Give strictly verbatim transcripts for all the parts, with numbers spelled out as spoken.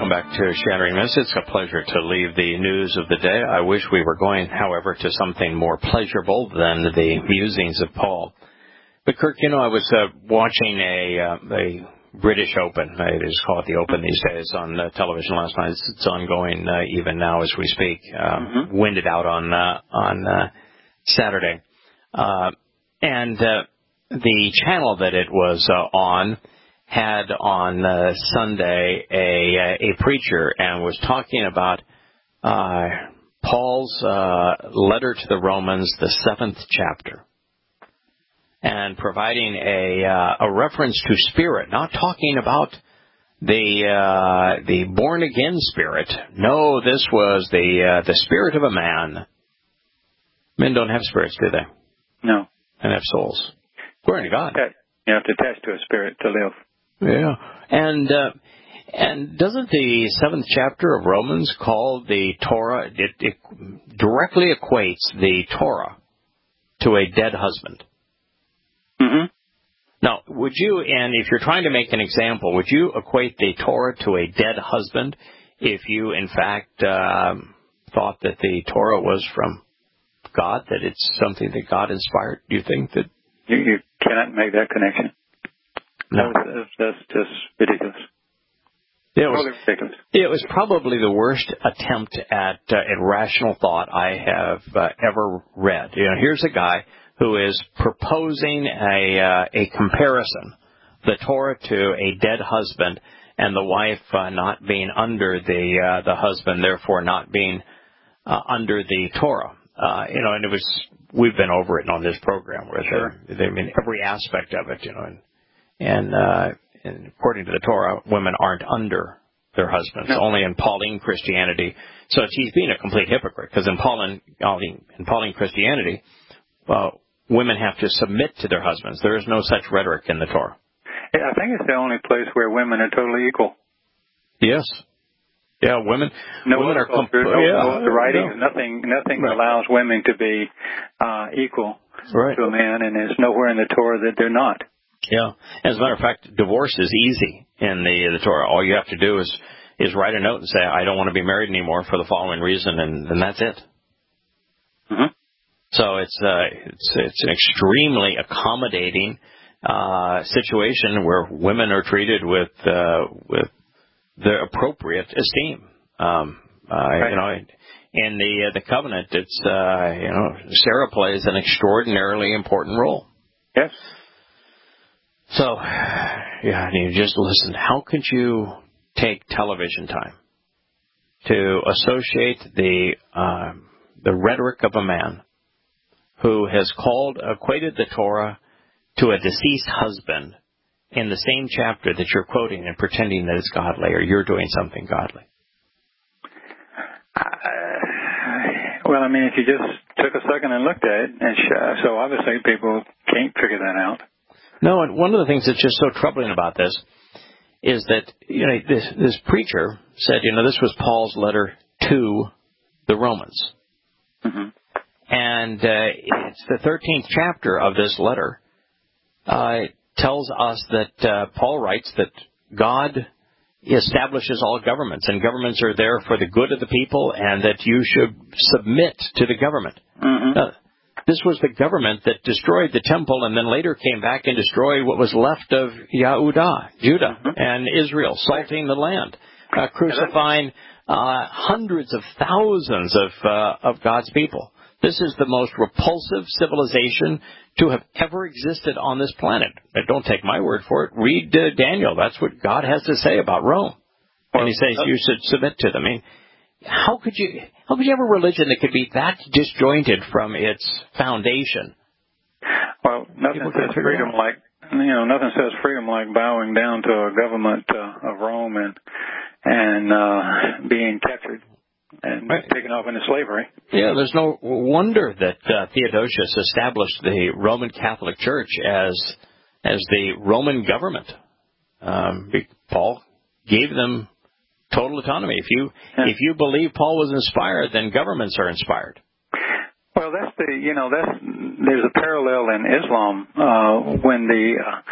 Welcome back to Shattering Myths. It's a pleasure to leave the news of the day. I wish we were going, however, to something more pleasurable than the musings of Paul. But, Kirk, you know, I was uh, watching a, uh, a British Open. They just call it the Open these days on uh, television last night. It's, it's ongoing uh, even now as we speak. Uh, mm-hmm. Winded out on, uh, on uh, Saturday. Uh, and uh, the channel that it was uh, on had on uh, Sunday a a preacher and was talking about uh, Paul's uh, letter to the Romans, the seventh chapter, and providing a uh, a reference to spirit, not talking about the uh, the born again spirit. No, this was the uh, the spirit of a man. Men don't have spirits, do they? No, and have souls. Glory to God. You have to attach to a spirit to live. Yeah, and uh, and doesn't the seventh chapter of Romans call the Torah, it, it directly equates the Torah to a dead husband? Mm-hmm. Now, would you, and if you're trying to make an example, would you equate the Torah to a dead husband if you, in fact, um, thought that the Torah was from God, that it's something that God inspired? Do you think that? You, you cannot make that connection. No. That's, that's just ridiculous. It was, totally ridiculous. It was probably the worst attempt at, uh, at rational thought I have uh, ever read. You know, here's a guy who is proposing a uh, a comparison, the Torah to a dead husband, and the wife uh, not being under the uh, the husband, therefore not being uh, under the Torah. Uh, you know, and it was we've been over it on this program where sure. they, I mean every aspect of it, you know. And, And, uh, and according to the Torah, women aren't under their husbands, no. Only in Pauline Christianity. So he's being a complete hypocrite, because in Pauline, in Pauline Christianity, well, women have to submit to their husbands. There is no such rhetoric in the Torah. I think it's the only place where women are totally equal. Yes. Yeah, women. No women are culture, comp- no, yeah, no writings, no. nothing, nothing right. allows women to be uh, equal right. to a man, and there's nowhere in the Torah that they're not. Yeah. As a matter of fact, divorce is easy in the the Torah. All you have to do is is write a note and say, I don't want to be married anymore for the following reason, and, and that's it. Mm-hmm. So it's uh, it's it's an extremely accommodating uh, situation where women are treated with uh, with the appropriate esteem. Um, uh, right. You know, in the uh, the covenant, it's uh, you know Sarah plays an extraordinarily important role. Yes. So, yeah, and you just listen. How could you take television time to associate the uh, the rhetoric of a man who has called, equated the Torah to a deceased husband in the same chapter that you're quoting and pretending that it's godly or you're doing something godly? Uh, well, I mean, if you just took a second and looked at it, and sh- so obviously people can't figure that out. No, and one of the things that's just so troubling about this is that, you know, this, this preacher said, you know, this was Paul's letter to the Romans. Mm-hmm. And uh, it's the thirteenth chapter of this letter uh, tells us that uh, Paul writes that God establishes all governments, and governments are there for the good of the people, and that you should submit to the government. Mm-hmm. Uh, This was the government that destroyed the temple and then later came back and destroyed what was left of Yehudah, Judah, mm-hmm. and Israel, salting the land, uh, crucifying uh, hundreds of thousands of uh, of God's people. This is the most repulsive civilization to have ever existed on this planet. But don't take my word for it. Read uh, Daniel. That's what God has to say about Rome. And he says you should submit to them. I mean, How could you how could you have a religion that could be that disjointed from its foundation? Well, nothing says freedom like you know nothing says freedom like bowing down to a government uh, of Rome and and uh, being captured and right. taken off into slavery. Yeah, there's no wonder that uh, Theodosius established the Roman Catholic Church as as the Roman government. Um, Paul gave them total autonomy. If you yeah. if you believe Paul was inspired, then governments are inspired. Well, that's the you know that's there's a parallel in Islam uh, when the uh,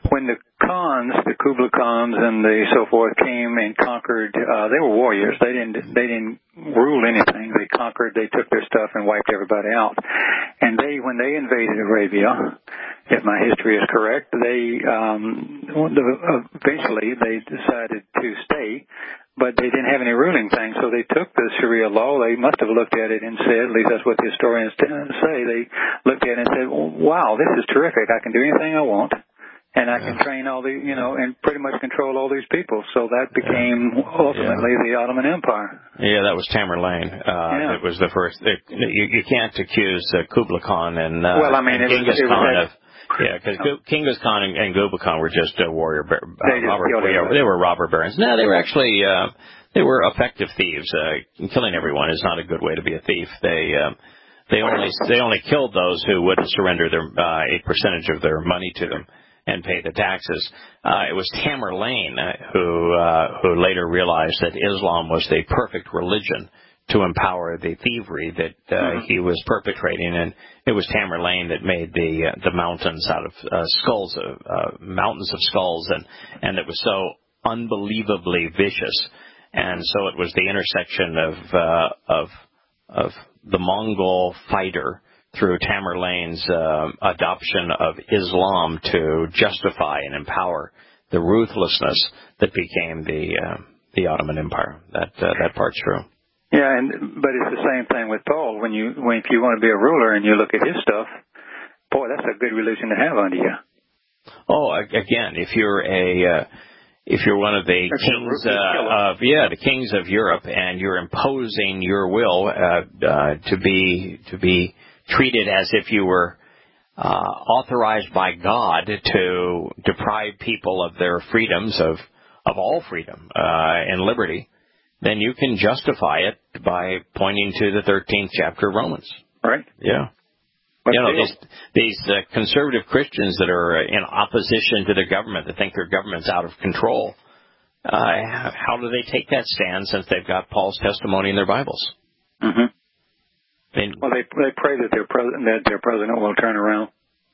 when the Khans, the Kublai Khans and the so forth came and conquered, uh, they were warriors. They didn't, they didn't rule anything. They conquered, they took their stuff and wiped everybody out. And they, when they invaded Arabia, if my history is correct, they, um, eventually they decided to stay, but they didn't have any ruling thing. So they took the Sharia law. They must have looked at it and said, at least that's what the historians say, they looked at it and said, wow, this is terrific. I can do anything I want. And I can yeah. train all the, you know, and pretty much control all these people. So that became yeah. ultimately yeah. the Ottoman Empire. Yeah, that was Tamerlane. Uh, yeah. It was the first. It, you, you can't accuse uh, Kublai Khan and, uh, well, I mean, and it Genghis was, it Khan was of. Yeah, because Genghis Khan and, and Kublai Khan were just uh, warrior. Uh, they, robber, yeah, they were robber barons. No, they were actually uh, they were effective thieves. Uh, killing everyone is not a good way to be a thief. They. Uh, they only they only killed those who wouldn't surrender their uh, a percentage of their money to them and pay the taxes. Uh, it was Tamerlane uh, who uh, who later realized that Islam was the perfect religion to empower the thievery that uh, mm-hmm. he was perpetrating, and it was Tamerlane that made the uh, the mountains out of uh, skulls, uh, uh, mountains of skulls, and and it was so unbelievably vicious, and so it was the intersection of uh, of of the Mongol fighter through Tamerlane's uh, adoption of Islam to justify and empower the ruthlessness that became the uh, the Ottoman Empire. That uh, that part's true. Yeah, and but it's the same thing with Paul. When you when if you want to be a ruler and you look at his stuff, boy, that's a good religion to have under you. Oh, again, if you're a uh, if you're one of the that's kings uh, of yeah the kings of Europe and you're imposing your will uh, uh, to be to be treated as if you were uh, authorized by God to deprive people of their freedoms, of, of all freedom uh, and liberty, then you can justify it by pointing to the thirteenth chapter of Romans. Right. Yeah. But you know, these, these uh, conservative Christians that are in opposition to their government, that think their government's out of control, uh, how do they take that stand since they've got Paul's testimony in their Bibles? Mm-hmm. And, well, they they pray that their president that their president will turn around,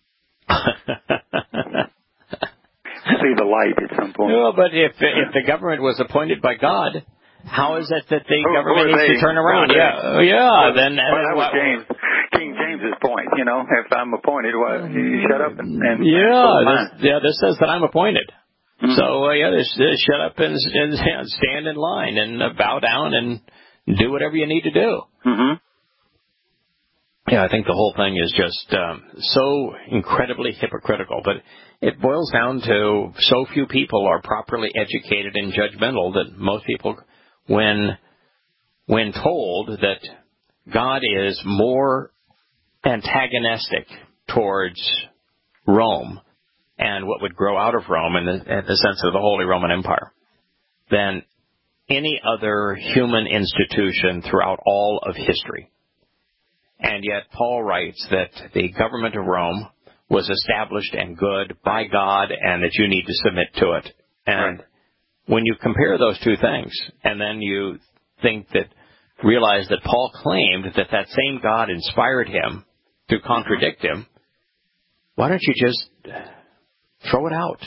see the light at some point. No, but if if the government was appointed by God, how is it that the who, government who needs they? to turn around? Yeah, yeah. Well, then well, that was what, James, King James's point. You know, if I'm appointed, well, you shut up and, and yeah, this, yeah. This says that I'm appointed. Mm-hmm. So uh, yeah, this, this shut up and, and stand in line and uh, bow down and do whatever you need to do. Mm-hmm. Yeah, I think the whole thing is just um, so incredibly hypocritical. But it boils down to so few people are properly educated and judgmental that most people, when when told that God is more antagonistic towards Rome and what would grow out of Rome in the, in the sense of the Holy Roman Empire than any other human institution throughout all of history. And yet Paul writes that the government of Rome was established and good by God and that you need to submit to it. And right. when you compare those two things and then you think that, realize that Paul claimed that that same God inspired him to contradict him, why don't you just throw it out?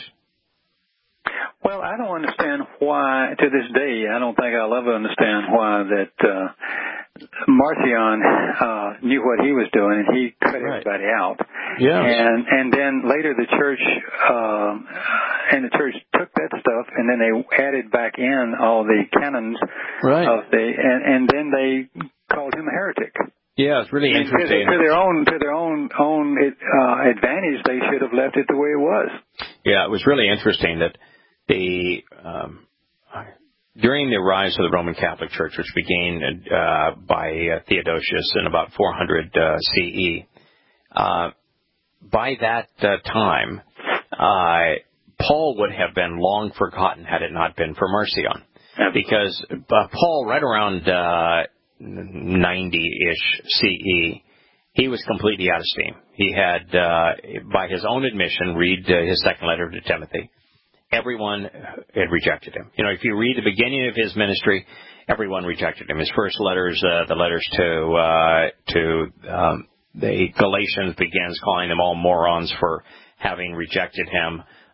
Well, I don't understand why, to this day, I don't think I'll ever understand why that uh, Marcion uh, knew what he was doing and he cut right. everybody out. Yes. And and then later the church uh, and the church took that stuff and then they added back in all the canons right. of the and, and then they called him a heretic. Yeah, it's really interesting. To, to their own to their own own uh, advantage, they should have left it the way it was. Yeah, it was really interesting that the um, during the rise of the Roman Catholic Church, which began uh, by uh, Theodosius in about four hundred uh, C E, uh, by that uh, time, uh, Paul would have been long forgotten had it not been for Marcion, because uh, Paul, right around uh, ninety-ish C E, he was completely out of steam. He had, uh, by his own admission, read uh, his second letter to Timothy. Everyone had rejected him. You know, if you read the beginning of his ministry, everyone rejected him. His first letters, uh, the letters to uh, to um, the Galatians, begins calling them all morons for having rejected him.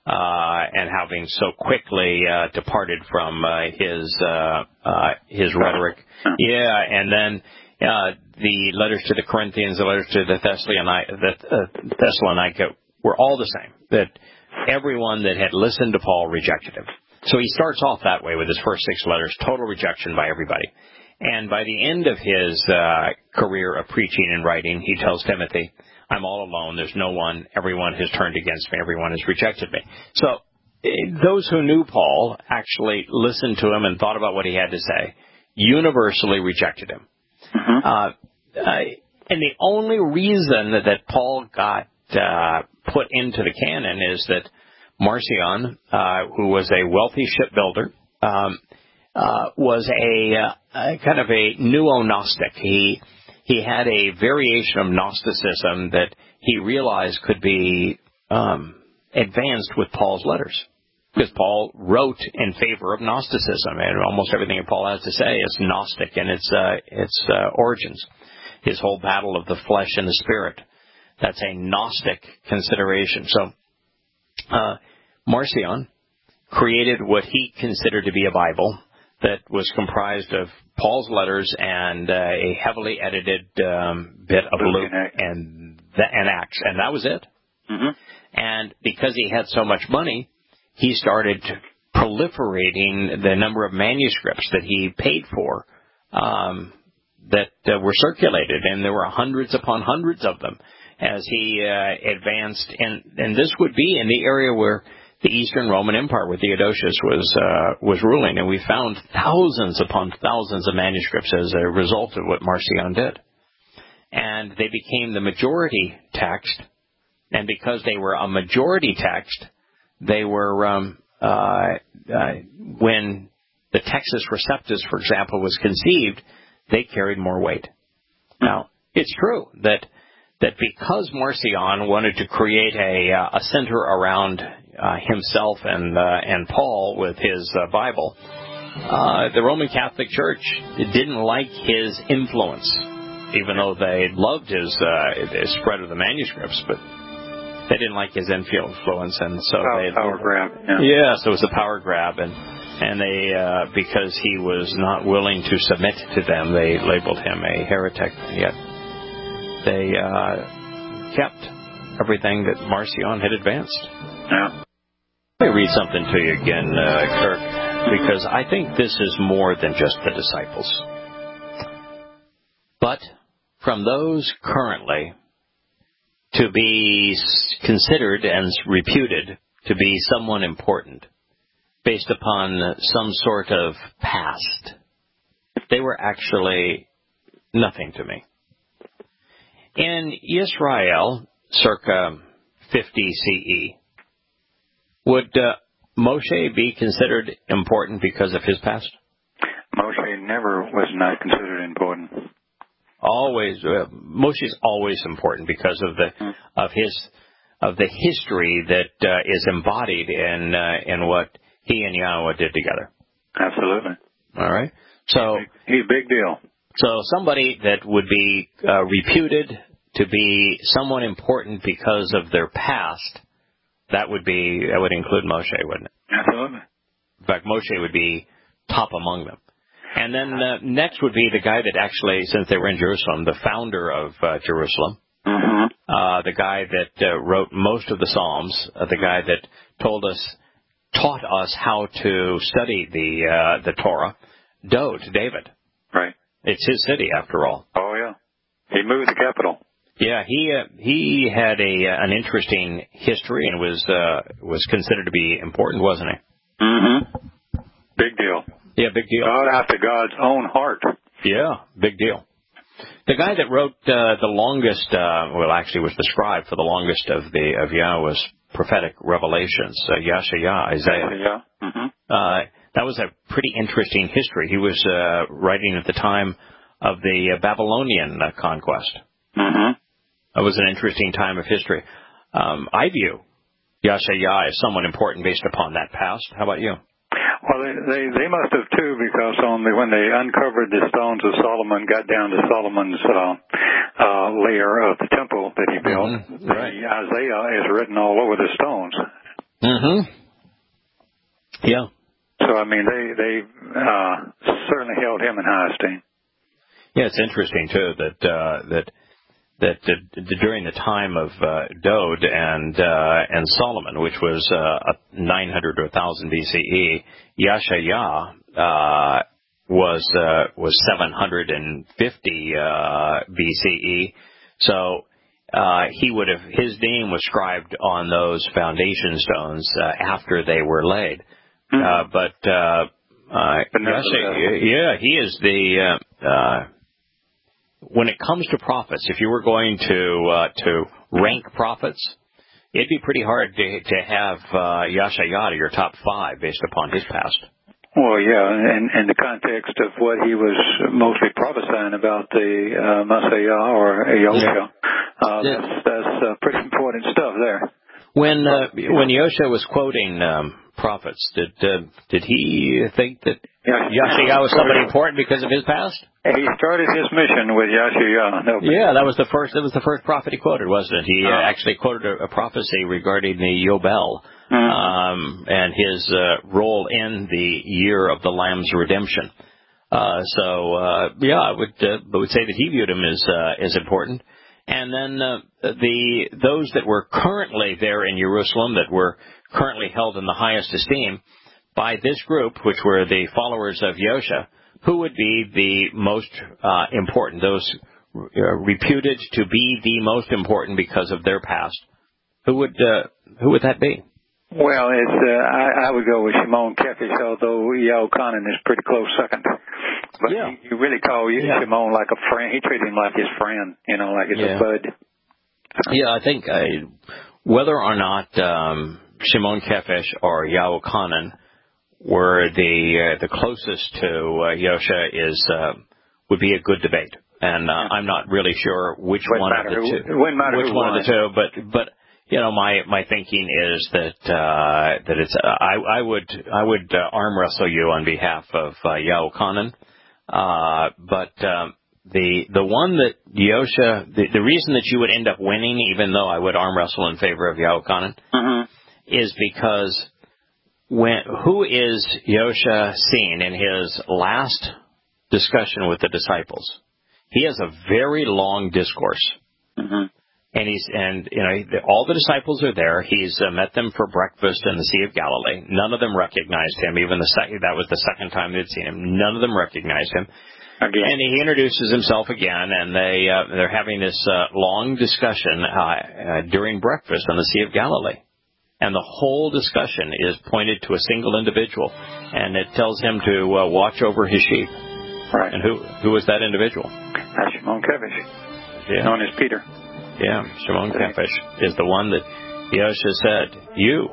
uh, and having so quickly uh, departed from uh, his uh, uh, his rhetoric. Yeah, and then uh, the letters to the Corinthians, the letters to the Thessalonica, the, uh, Thessalonica were all the same, that everyone that had listened to Paul rejected him. So he starts off that way with his first six letters, total rejection by everybody. And by the end of his uh, career of preaching and writing, he tells Timothy, I'm all alone, there's no one, everyone has turned against me, everyone has rejected me. So those who knew Paul actually listened to him and thought about what he had to say, universally rejected him. Mm-hmm. Uh, uh, and the only reason that, that Paul got uh, put into the canon is that Marcion, uh, who was a wealthy shipbuilder, um, uh, was a, uh, a kind of a neo-Gnostic. He he had a variation of Gnosticism that he realized could be um, advanced with Paul's letters, because Paul wrote in favor of Gnosticism, and almost everything that Paul has to say is Gnostic in its uh, its uh, origins. His whole battle of the flesh and the spirit, that's a Gnostic consideration. So uh, Marcion created what he considered to be a Bible that was comprised of Paul's letters and uh, a heavily edited um, bit of Luke and, and Acts, and that was it. Mm-hmm. And because he had so much money, he started proliferating the number of manuscripts that he paid for um, that uh, were circulated, and there were hundreds upon hundreds of them as he uh, advanced. And, and this would be in the area where the Eastern Roman Empire, where Theodosius was uh, was ruling, and we found thousands upon thousands of manuscripts as a result of what Marcion did. And they became the majority text, and because they were a majority text, they were, um, uh, uh, when the Textus Receptus, for example, was conceived, they carried more weight. Now, it's true that that because Marcion wanted to create a, uh, a center around uh, himself and uh, and Paul with his uh, Bible, uh, the Roman Catholic Church didn't like his influence, even though they loved his, uh, his spread of the manuscripts, but they didn't like his influence, and so power, they power grab. Yeah. yeah, so it was a power grab, and and they uh, because he was not willing to submit to them, they labeled him a heretic. Yet they uh, kept everything that Marcion had advanced. Yeah. Let me read something to you again, uh, Kirk, because I think this is more than just the disciples, but from those currently to be considered and reputed to be someone important based upon some sort of past, they were actually nothing to me. In Israel, circa fifty C E, would uh, Moshe be considered important because of his past? Moshe never was not considered important. Always, uh, Moshe's always important because of the mm. of his of the history that uh, is embodied in uh, in what he and Yahweh did together. Absolutely. All right. So he's a big deal. So somebody that would be uh, reputed to be someone important because of their past, that would be that would include Moshe, wouldn't it? Absolutely. In fact, Moshe would be top among them. And then uh, next would be the guy that actually, since they were in Jerusalem, the founder of uh, Jerusalem, mm-hmm. uh, the guy that uh, wrote most of the Psalms, uh, the guy that told us, taught us how to study the uh, the Torah, Dode, David. Right. It's his city, after all. Oh yeah, he moved the capital. Yeah, he uh, he had a uh, an interesting history and was uh, was considered to be important, wasn't he? Mm-hmm. Big deal. Yeah, big deal. God after God's own heart. Yeah, big deal. The guy that wrote uh, the longest, uh, well, actually was the scribe for the longest of the of Yahweh's prophetic revelations, uh, Yashaya, Isaiah. Yeah. Mm-hmm. Uh, that was a pretty interesting history. He was uh, writing at the time of the uh, Babylonian uh, conquest. Mm-hmm. That was an interesting time of history. Um, I view Yashaya as someone important based upon that past. How about you? Well, they, they they must have too, because on the, when they uncovered the stones of Solomon, got down to Solomon's uh, uh, layer of the temple that he built, mm-hmm. Right. the Isaiah is written all over the stones. Mm-hmm. Yeah. So, I mean, they, they uh, certainly held him in high esteem. Yeah, it's interesting, too, that uh, that that uh, during the time of uh, Dode and uh, and Solomon, which was uh, nine hundred to one thousand B C E, Yashaya uh, was uh, was seven hundred fifty uh, B C E. So uh, he would have his name was scribed on those foundation stones uh, after they were laid. Mm-hmm. Uh, but uh, uh, Yashaya, yeah, he is the uh, uh, when it comes to prophets, if you were going to uh, to rank prophets, it'd be pretty hard to to have uh, Yashaya your top five based upon his past. Well, yeah, and in the context of what he was mostly prophesying about the uh, Messiah or Yosha, uh, yeah. that's, that's uh, pretty important stuff there. When uh, when Yosha was quoting um, prophets, did uh, did he think that yeah. Yashaya was somebody important because of his past? He started his mission with Yashaya. No, yeah, that was the first. That was the first prophet he quoted, wasn't it? He uh, actually quoted a, a prophecy regarding the Yobel mm-hmm. um, and his uh, role in the year of the Lamb's redemption. Uh, so uh, yeah, I would uh, I would say that he viewed him as uh, as important. And then uh, the those that were currently there in Jerusalem, that were currently held in the highest esteem by this group, which were the followers of Yosha, who would be the most uh, important, those uh, reputed to be the most important because of their past? Who would uh, who would that be? Well, it's uh, I, I would go with Shimon Kefish, although Yahuchanan is pretty close second. But yeah. you, you really call yeah. Shimon like a friend. He treated him like his friend, you know, like he's yeah. a bud. Yeah, I think uh, whether or not um, Shimon Kefish or Yahuchanan were the uh, the closest to uh, Yosha is uh, would be a good debate, and uh, yeah. I'm not really sure which one of the who, two. Wouldn't matter which who one won. of the two, but but. You know, my, my thinking is that uh, that it's uh, I I would I would uh, arm wrestle you on behalf of uh, Yahuchanan, uh, but um, the the one that Yosha the, the reason that you would end up winning, even though I would arm wrestle in favor of Yahuchanan, mm-hmm. is because when who is Yosha seen in his last discussion with the disciples? He has a very long discourse. Mm-hmm. And he's, and, you know, all the disciples are there. He's uh, met them for breakfast in the Sea of Galilee. None of them recognized him. Even the second, that was the second time they'd seen him. None of them recognized him. Again. And he introduces himself again, and they, uh, they're having this, uh, long discussion, uh, uh, during breakfast on the Sea of Galilee. And the whole discussion is pointed to a single individual. And it tells him to, uh, watch over his sheep. Right. And who, who was that individual? That's Shimon Kefish. Yeah. Known as Peter. Yeah, Shimon Kefish is the one that Yosha said, you,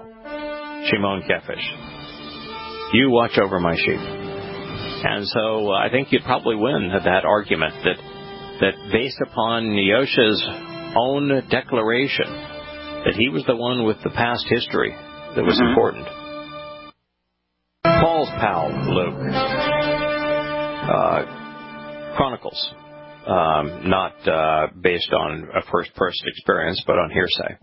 Shimon Kefish, you watch over my sheep. And so uh, I think you'd probably win that argument that that based upon Yosha's own declaration that he was the one with the past history that was mm-hmm. important. Paul's pal, Luke, uh, Chronicles. Um, not uh, based on a first-person experience, but on hearsay.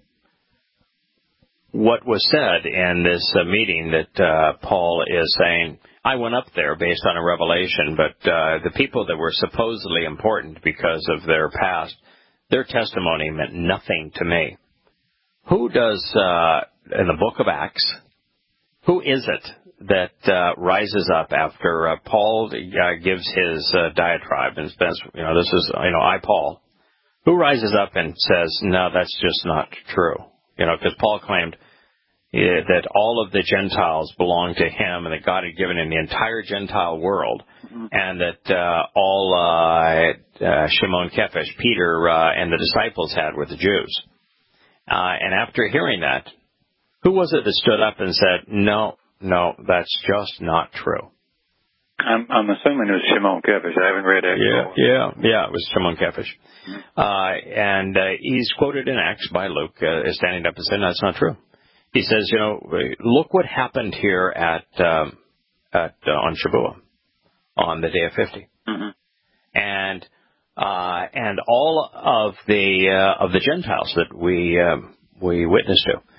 What was said in this uh, meeting that uh, Paul is saying, I went up there based on a revelation, but uh, the people that were supposedly important because of their past, their testimony meant nothing to me. Who does, uh, in the book of Acts, who is it that uh, rises up after uh, Paul uh, gives his uh, diatribe and says, you know, this is, you know, I, Paul. Who rises up and says, no, that's just not true? You know, because Paul claimed uh, that all of the Gentiles belonged to him and that God had given him the entire Gentile world, mm-hmm. and that uh, all uh, uh, Shimon Kefish, Peter, uh, and the disciples had were the Jews. Uh, and after hearing that, who was it that stood up and said, no, no, that's just not true? I'm, I'm assuming it was Shimon Kefish. I haven't read it. Yeah, yeah, yeah, it was Shimon Kefish. Mm-hmm. Uh, and uh, he's quoted in Acts by Luke uh, as standing up and saying, that's not true. He says, you know, look what happened here at, um, at uh, on Shavuot, on the day of fifty. Mm-hmm. And uh, and all of the uh, of the Gentiles that we uh, we witnessed to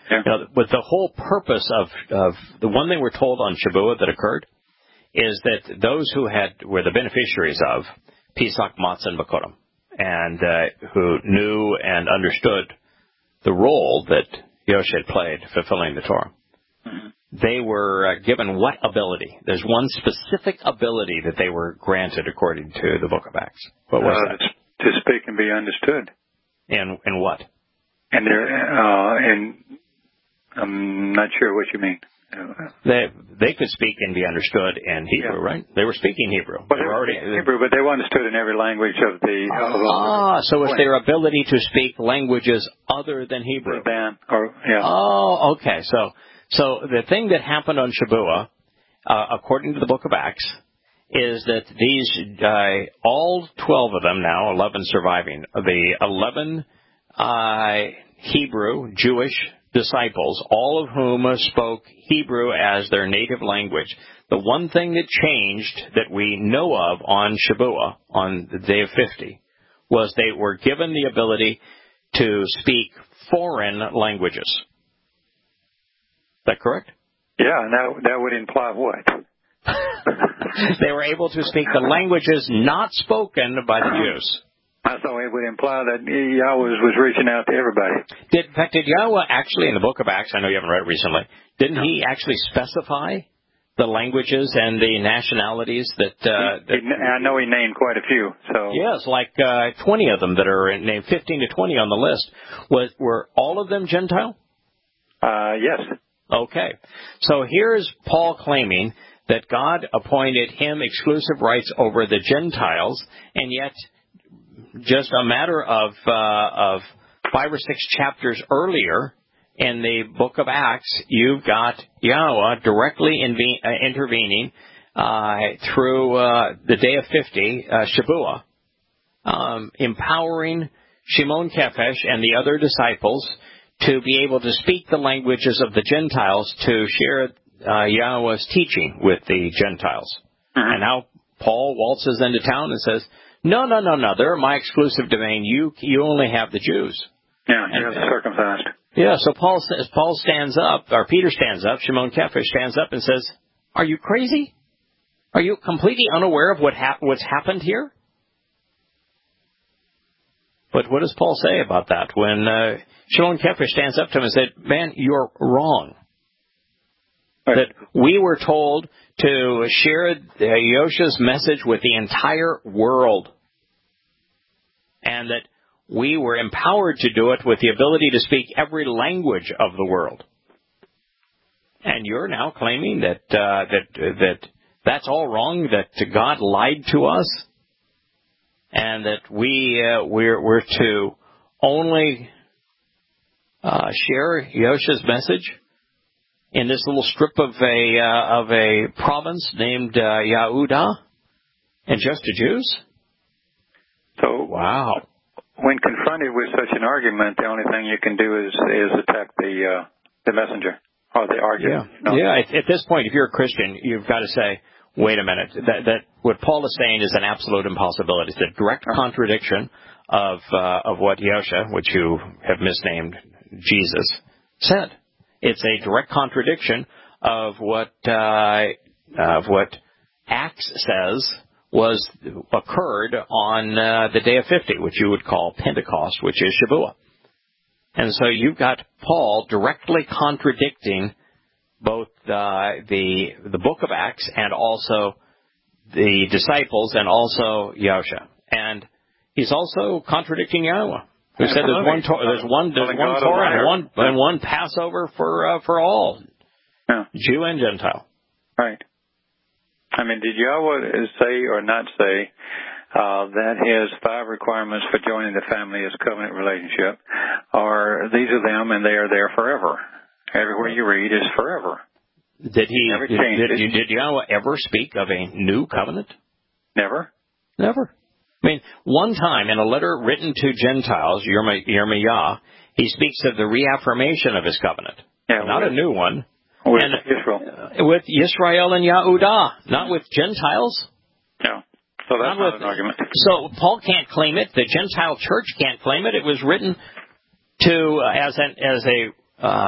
Yeah. You know, with the whole purpose of, of the one thing we're told on Shavuot that occurred is that those who had were the beneficiaries of Pesach, Matzah, and Bakurim, and uh, who knew and understood the role that Yosha had played fulfilling the Torah. Mm-hmm. They were uh, given what ability? There's one specific ability that they were granted according to the Book of Acts. What was uh, that? To speak and be understood. In in what? And they're uh, and I'm not sure what you mean. They they could speak and be understood in Hebrew, yeah. right? They were speaking Hebrew. Well, they were already Hebrew, but they were understood in every language of the. Ah, of uh, so it's their ability to speak languages other than Hebrew. Than, or yeah. Oh, okay. So so the thing that happened on Shavuot, uh, according to the Book of Acts, is that these uh, all twelve of them now, eleven surviving, the eleven uh, Hebrew Jewish disciples, all of whom spoke Hebrew as their native language. The one thing that changed that we know of on Shavuot, on the day of fifty, was they were given the ability to speak foreign languages. Is that correct? Yeah, and that, that would imply what? They were able to speak the languages not spoken by the Jews. I thought it would imply that Yahweh was reaching out to everybody. Did, in fact, did Yahweh actually, in the Book of Acts, I know you haven't read it recently, didn't he actually specify the languages and the nationalities that... Uh, he, he, that I know he named quite a few. So yes, like uh, twenty of them that are named, fifteen to twenty on the list. Was, were all of them Gentile? Uh, yes. Okay. So here's Paul claiming that God appointed him exclusive rights over the Gentiles, and yet... just a matter of uh, of five or six chapters earlier in the Book of Acts, you've got Yahweh directly inve- uh, intervening uh, through uh, the day of fifty, uh, Shavuot, um, empowering Shimon Kephesh and the other disciples to be able to speak the languages of the Gentiles to share uh, Yahweh's teaching with the Gentiles. Mm-hmm. And now Paul waltzes into town and says, No, no, no, no. They're my exclusive domain. You you only have the Jews. Yeah, you're circumcised. Yeah, so Paul says, Paul stands up, or Peter stands up, Shimon Kephesh stands up and says, Are you crazy? Are you completely unaware of what hap- what's happened here? But what does Paul say about that? When uh, Shimon Kephesh stands up to him and said, Man, you're wrong. Right. That we were told to share Yosha's message with the entire world, and that we were empowered to do it with the ability to speak every language of the world. And you're now claiming that uh, that that that's all wrong, that God lied to us, and that we uh, we're we're to only uh, share Yosha's message in this little strip of a uh, of a province named uh, Yehuda, and just to Jews? So, wow. When confronted with such an argument, the only thing you can do is is attack the uh, the messenger or the argument. Yeah, no. yeah. At, at this point, if you're a Christian, you've got to say, "Wait a minute. That that what Paul is saying is an absolute impossibility. It's a direct contradiction of uh, of what Yosha, which you have misnamed Jesus, said." It's a direct contradiction of what uh, of what Acts says was occurred on uh, the day of fifty, which you would call Pentecost, which is Shavuot. And so you've got Paul directly contradicting both uh, the the book of Acts and also the disciples and also Yosha. And he's also contradicting Yahweh, who said there's one to- there's one there's one Torah and one and one Passover for uh, for all, yeah. Jew and Gentile. Right. I mean, did Yahweh say or not say uh, that his five requirements for joining the family is covenant relationship, or these are them and they are there forever? Everywhere you read is forever. Did he? Did, did, did Yahweh ever speak of a new covenant? Never. Never. I mean, one time in a letter written to Gentiles, Yirmiyah, he speaks of the reaffirmation of his covenant. Yeah, not with, a new one. With and, Israel. Uh, with Yisrael and Yehudah, not with Gentiles. No. So that's not, not with, an argument. So Paul can't claim it. The Gentile church can't claim it. It was written to uh, as an as a uh,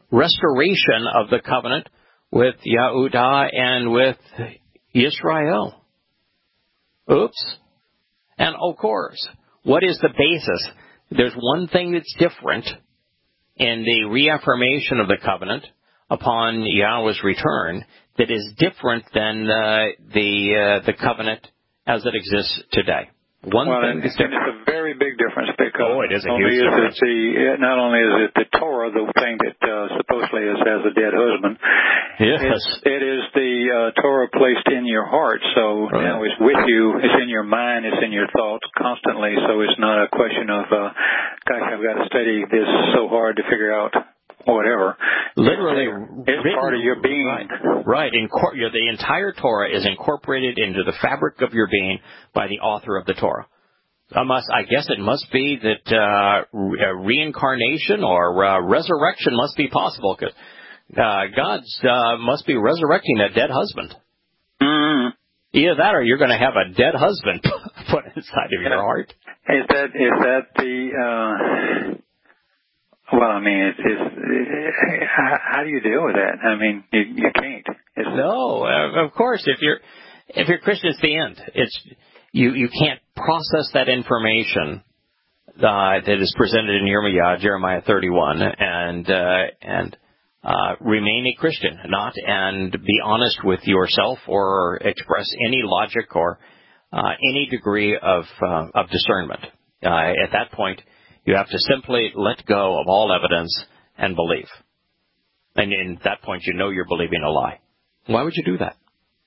restoration of the covenant with Yahudah and with Israel. Oops. And, of course, what is the basis? There's one thing that's different in the reaffirmation of the covenant upon Yahweh's return that is different than uh, the uh, the covenant as it exists today. One well, thing and, and it's a very big difference because oh, it is a only huge is difference. It the, not only is it the Torah, the thing that uh, supposedly is as a dead husband. Yes. It's, it is the uh, Torah placed in your heart, so right. you know, it's with you, it's in your mind, it's in your thoughts constantly, so it's not a question of, uh, gosh, I've got to study this so hard to figure out whatever. Literally, it's written, part of your being. Right. right. Incor- the entire Torah is incorporated into the fabric of your being by the author of the Torah. I, must, I guess it must be that uh, re- reincarnation or uh, resurrection must be possible because uh, God uh, must be resurrecting a dead husband. Mm-hmm. Either that or you're going to have a dead husband put inside of your heart. Is that is that the... Uh Well, I mean, it's, it's, it, how do you deal with that? I mean, you, you can't. It's, no, uh, of course. If you're if you're Christian, it's the end. It's you you can't process that information uh, that is presented in Yirmiyah, Jeremiah thirty-one, and uh, and uh, remain a Christian, not and be honest with yourself or express any logic or uh, any degree of uh, of discernment. Uh, at that point, you have to simply let go of all evidence and believe. And in that point, you know you're believing a lie. Why would you do that?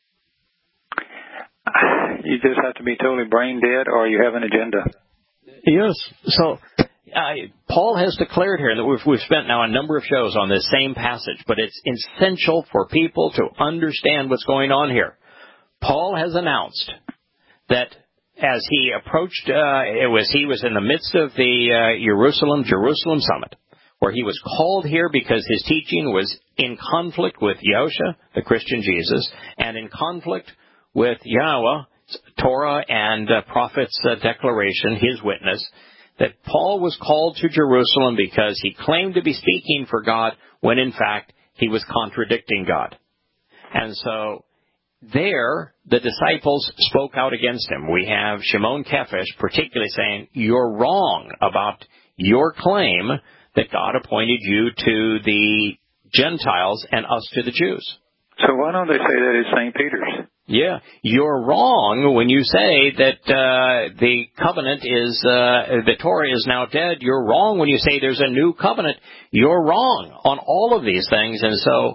You just have to be totally brain dead or you have an agenda. Yes. So uh, Paul has declared here that we've, we've spent now a number of shows on this same passage, but it's essential for people to understand what's going on here. Paul has announced that as he approached, uh, it was he was in the midst of the uh, Jerusalem Jerusalem summit, where he was called here because his teaching was in conflict with Yahusha, the Christian Jesus, and in conflict with Yahweh, Torah and uh, prophets' uh, declaration, his witness, that Paul was called to Jerusalem because he claimed to be speaking for God when in fact he was contradicting God. And so there, the disciples spoke out against him. We have Shimon Kefish particularly saying, you're wrong about your claim that God appointed you to the Gentiles and us to the Jews. So why don't they say that at Saint Peter's? Yeah, you're wrong when you say that uh, the covenant is, uh, the Torah is now dead. You're wrong when you say there's a new covenant. You're wrong on all of these things. And so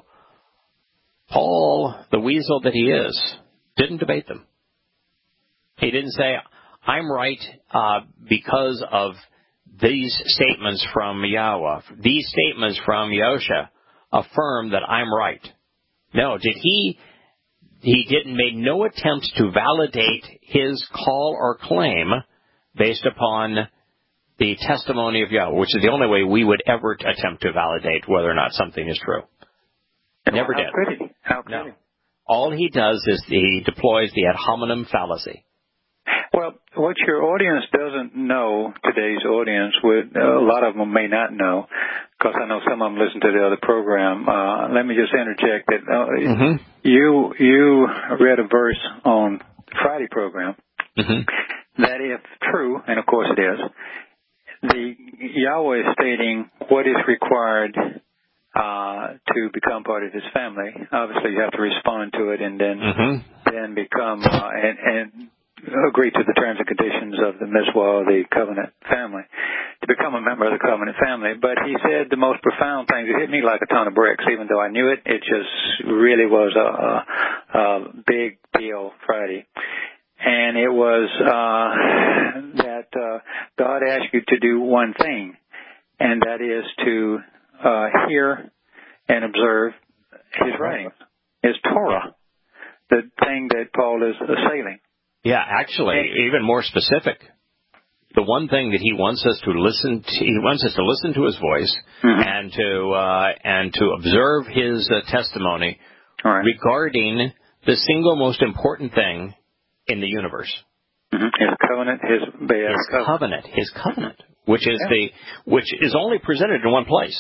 Paul, the weasel that he is, didn't debate them. He didn't say, I'm right uh, because of these statements from Yahweh. These statements from Yahusha affirm that I'm right. No, did he, he didn't make no attempt to validate his call or claim based upon the testimony of Yahweh, which is the only way we would ever attempt to validate whether or not something is true. Never How did. Pretty. How pretty. No. All he does is he deploys the ad hominem fallacy. Well, what your audience doesn't know, today's audience, would, uh, a lot of them may not know, because I know some of them listen to the other program. Uh, let me just interject that uh, mm-hmm. you you read a verse on Friday program mm-hmm. that if true, and of course it is, the Yahweh is stating what is required Uh, to become part of his family. Obviously, you have to respond to it and then mm-hmm. then become uh, and, and agree to the terms and conditions of the Mitzvah, the covenant family, to become a member of the covenant family. But he said the most profound things. It hit me like a ton of bricks, even though I knew it. It just really was a, a, a big deal Friday. And it was uh, that uh, God asked you to do one thing, and that is to Uh, hear and observe his writings, his Torah, the thing that Paul is assailing. Yeah, actually, and, even more specific. The one thing that he wants us to listen to, he wants us to listen to his voice mm-hmm. and to uh, and to observe his uh, testimony right. regarding the single most important thing in the universe. Mm-hmm. His covenant, his, his covenant, his covenant, which is yeah. the which is only presented in one place.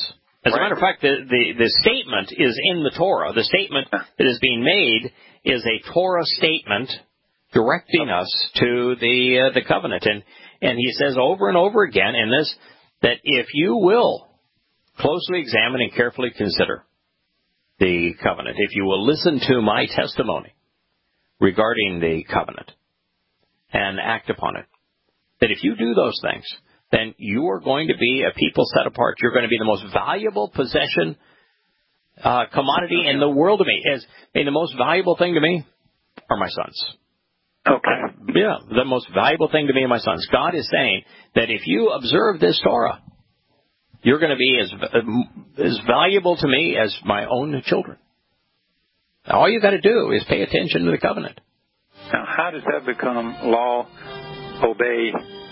As a matter of fact, the, the, the statement is in the Torah. The statement that is being made is a Torah statement directing us to the uh, the covenant. And, and he says over and over again in this that if you will closely examine and carefully consider the covenant, if you will listen to my testimony regarding the covenant and act upon it, that if you do those things, then you are going to be a people set apart. You're going to be the most valuable possession, uh, commodity in the world to me. As, I mean, the most valuable thing to me are my sons. Okay. Yeah, the most valuable thing to me are my sons. God is saying that if you observe this Torah, you're going to be as as valuable to me as my own children. All you got to do is pay attention to the covenant. Now, how does that become law, obey,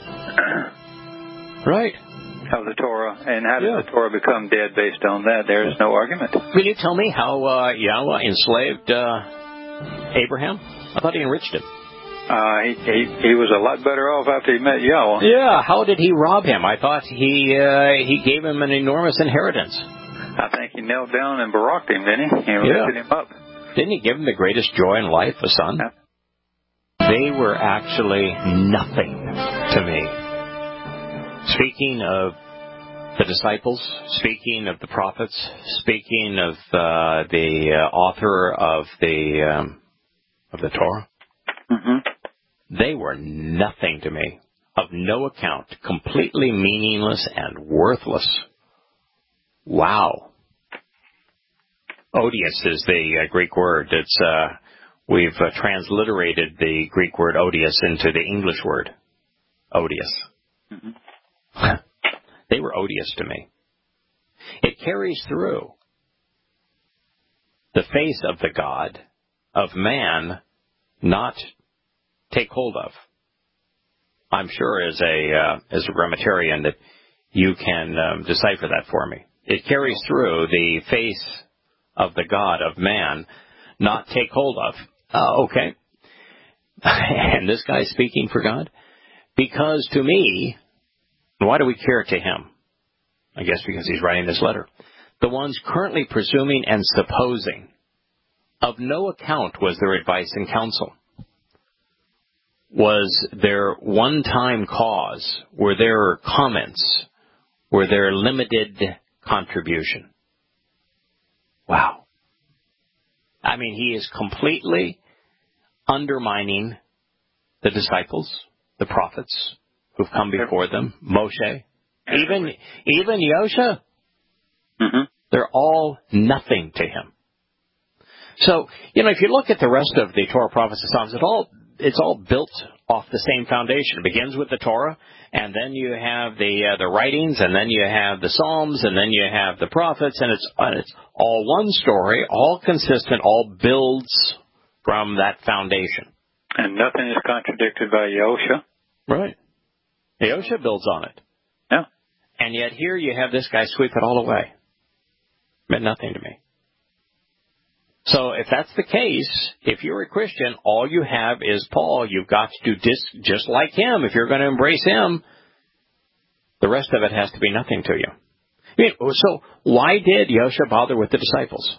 right, of the Torah? And how does yeah. the Torah become dead based on that? There is no argument. Will you tell me how uh, Yahweh enslaved uh, Abraham? I thought he enriched him. Uh, he, he he was a lot better off after he met Yahweh. Yeah, how did he rob him? I thought he uh, he gave him an enormous inheritance. I think he knelt down and baraked him, didn't he? He yeah. lifted him up. Didn't he give him the greatest joy in life, a son? Yeah. They were actually nothing to me. Speaking of the disciples, speaking of the prophets, speaking of uh, the uh, author of the um, of the Torah, mm-hmm. they were nothing to me, of no account, completely meaningless and worthless. Wow. Odious is the uh, Greek word. It's uh, we've uh, transliterated the Greek word odious into the English word odious. Mm-hmm. They were odious to me. It carries through the face of the God of man not take hold of. I'm sure as a uh, as a grammarian that you can um, decipher that for me. It carries through the face of the God of man not take hold of. Uh, okay. And this guy's speaking for God? Because to me, why do we care to him? I guess because he's writing this letter. The ones currently presuming and supposing of no account was their advice and counsel. Was their one-time cause, were their comments, were their limited contribution. Wow. I mean, he is completely undermining the disciples, the prophets who've come before them, Moshe, even even Yosha. Mm-hmm. They're all nothing to him. So, you know, if you look at the rest of the Torah, prophets, and Psalms, it all it's all built off the same foundation. It begins with the Torah, and then you have the uh, the writings, and then you have the Psalms, and then you have the prophets, and it's uh, it's all one story, all consistent, all builds from that foundation. And nothing is contradicted by Yosha. Right. Yosha builds on it. Yeah. And yet here you have this guy sweep it all away. Meant nothing to me. So if that's the case, if you're a Christian, all you have is Paul. You've got to do dis- just like him. If you're going to embrace him, the rest of it has to be nothing to you. I mean, so why did Yosha bother with the disciples?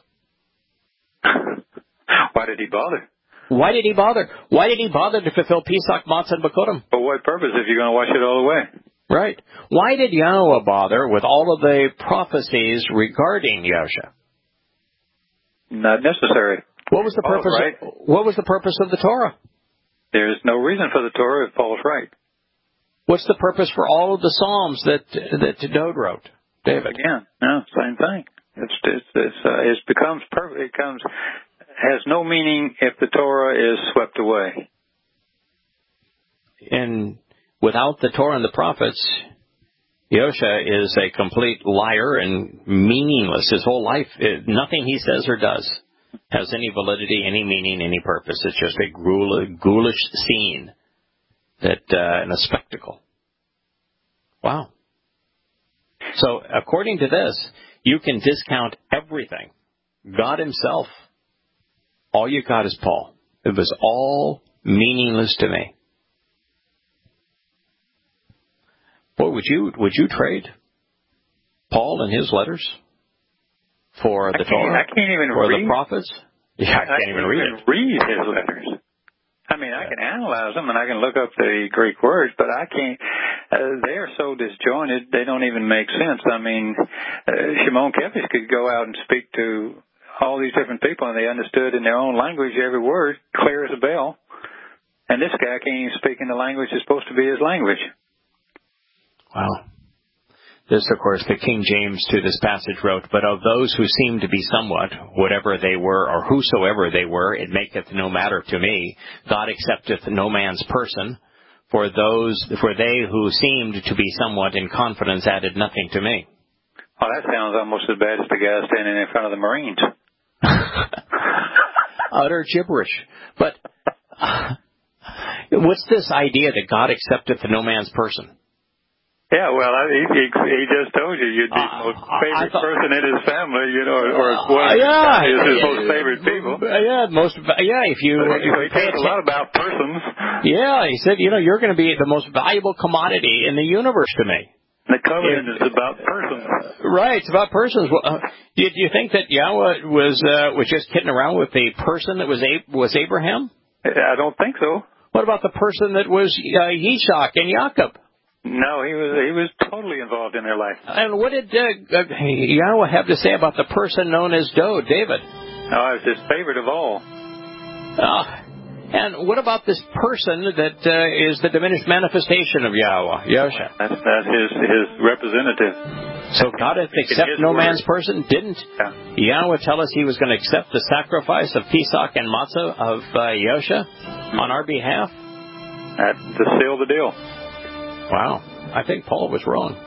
Why did he bother? Why did he bother? Why did he bother to fulfill Pesach, Matzah, and Bikurim? For what purpose if you're going to wash it all away? Right. Why did Yahweh bother with all of the prophecies regarding Yosha? Not necessary. What was the Paul's purpose? right. Of, what was the purpose of the Torah? There's no reason for the Torah if Paul's right. What's the purpose for all of the Psalms that that Dode wrote, David? Again, no, same thing. It's it's, it's uh, it becomes perfect. It comes has no meaning if the Torah is swept away. And without the Torah and the prophets, Yosha is a complete liar and meaningless. His whole life, it, nothing he says or does has any validity, any meaning, any purpose. It's just a ghoulish scene that uh, and a spectacle. Wow. So according to this, you can discount everything. God himself. All you got is Paul. It was all meaningless to me. Boy, would you would you trade Paul and his letters for the I Torah? I can't even for read. the prophets? Yeah, I can't I even can't read even it. read his letters. I mean, I can analyze them and I can look up the Greek words, but I can't. Uh, they are so disjointed; they don't even make sense. I mean, uh, Shimon Kefish could go out and speak to all these different people, and they understood in their own language every word, clear as a bell. And this guy can't even speak in the language that's supposed to be his language. Wow. This, of course, the King James to this passage wrote, "But of those who seem to be somewhat, whatever they were, or whosoever they were, it maketh no matter to me. God accepteth no man's person. For those, for they who seemed to be somewhat in confidence added nothing to me." Well, that sounds almost as bad as the guy standing in front of the Marines. Utter gibberish. But uh, what's this idea that God accepteth no man's person? Yeah, well, I, he, he, he just told you you'd be Uh, the most favorite thought, person in his family, you know, or one uh, yeah, is his yeah, most favorite people. Uh, yeah, most. Yeah, if you. But If anyway, you he talks a lot about persons. Yeah, he said, you know, you're going to be the most valuable commodity in the universe to me. The covenant if, is about persons. Uh, right, it's about persons. Well, uh, do, you, do you think that Yahweh was uh, was just kidding around with the person that was Ab- was Abraham? I don't think so. What about the person that was uh, Yitzhak and Jacob? No, he was he was totally involved in their life. And what did uh, uh, Yahweh have to say about the person known as Do, David? Oh, I was his favorite of all. Uh, and what about this person that uh, is the diminished manifestation of Yahweh, Yosha? That's, that's his his representative. So God hath accept no man's person? Didn't yeah. Yahweh tell us he was going to accept the sacrifice of Pesach and Matzah of uh, Yosha mm-hmm. on our behalf? That, to seal the deal. Wow. I think Paul was wrong.